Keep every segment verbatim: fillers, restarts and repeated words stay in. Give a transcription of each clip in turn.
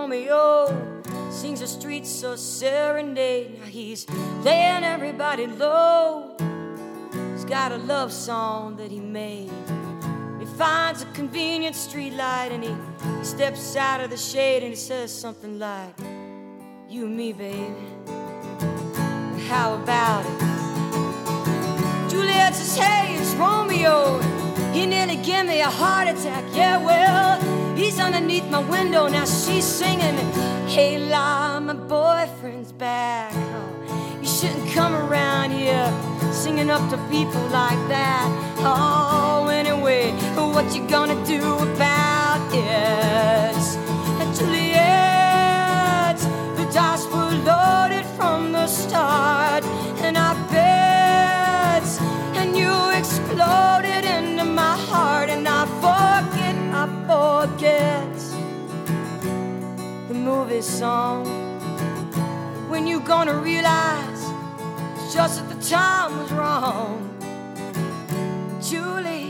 Romeo sings a streets a serenade. Now he's laying everybody low. He's got a love song that he made. He finds a convenient street light and he, he steps out of the shade and he says something like, you and me, baby, how about it? Juliet says, hey, it's Romeo. He nearly gave me a heart attack. Yeah, well, he's underneath my window. Now she's singing, hey, la, my boyfriend's back. Oh, you shouldn't come around here singing up to people like that. Oh, anyway, what you gonna do about it? And Juliet, the dice were loaded from the start, and I bet, and you exploded into my heart, and I forget, I forget the movie song. When you gonna realize it's just that the time was wrong, Julie?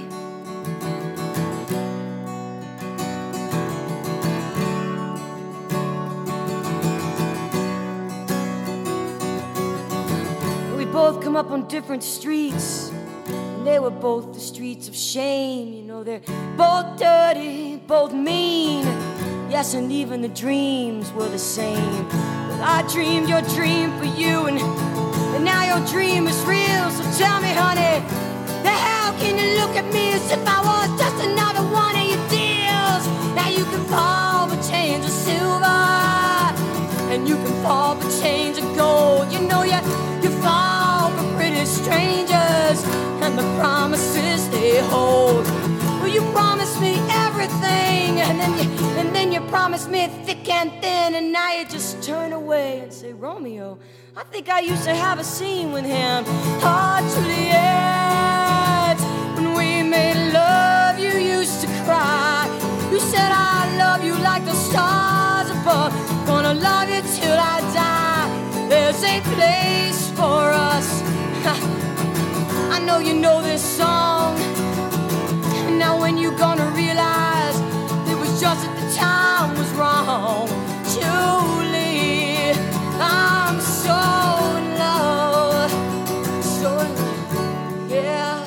We both come up on different streets, and they were both the streets of shame. You know, they're both dirty, both mean. Yes, and even the dreams were the same. But I dreamed your dream for you, and, and now your dream is real. So tell me, honey, the hell can you look at me as if I was just another one of your deals? Now you can fall for chains of silver, and you can fall for chains of gold. You know you, you fall for pretty strangers and the promises they hold. Well, you promised me everything, and then you, and then you promised me thick and thin, and now you just turn away and say, Romeo, I think I used to have a scene with him. Oh, Juliet, when we made love, you used to cry. You said I love you like the stars above, gonna love you till I die. There's a place for us. I know you know this song. Now when you gonna realize it was just that the time was wrong, Julie? I'm so in love, so in love, yeah.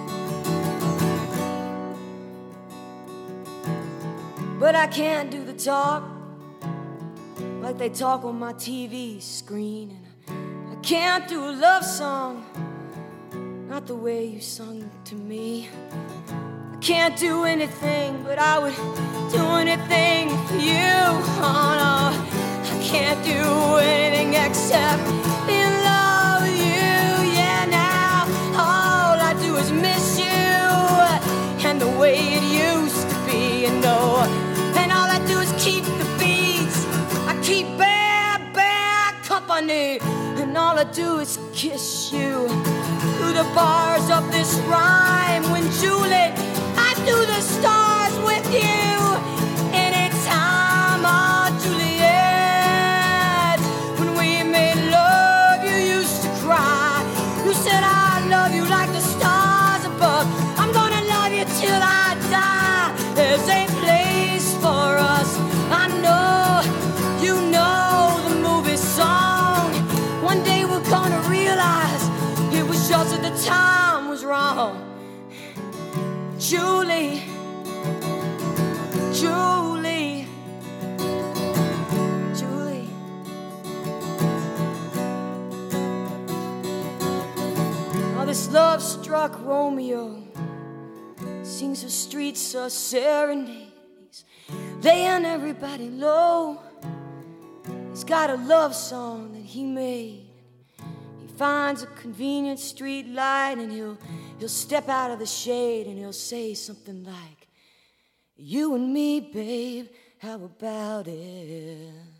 But I can't do the talk like they talk on my T V screen, and I can't do a love song not the way you sung to me. I can't do anything, but I would do anything for you. Oh no, I can't do anything except be in love with you. Yeah, now all I do is miss you, and the way it used to be, you know. And all I do is keep the beats. I keep bad, bad company, and all I do is kiss you through the bars of this rhyme. When Julie, I do the stars with you anytime. Oh, Juliet, when we made love, you used to cry. You said I love you like the stars above, I'm gonna love you till I die. There's a place for us. I know, you know the movie song. One day we're gonna realize it was just that the time was wrong. Julie, Julie, Julie. Oh, this love-struck Romeo sings the streets a serenade. He's laying everybody low. He's got a love song that he made. Finds a convenient street light, and he'll he'll step out of the shade and he'll say something like, you and me, babe, how about it?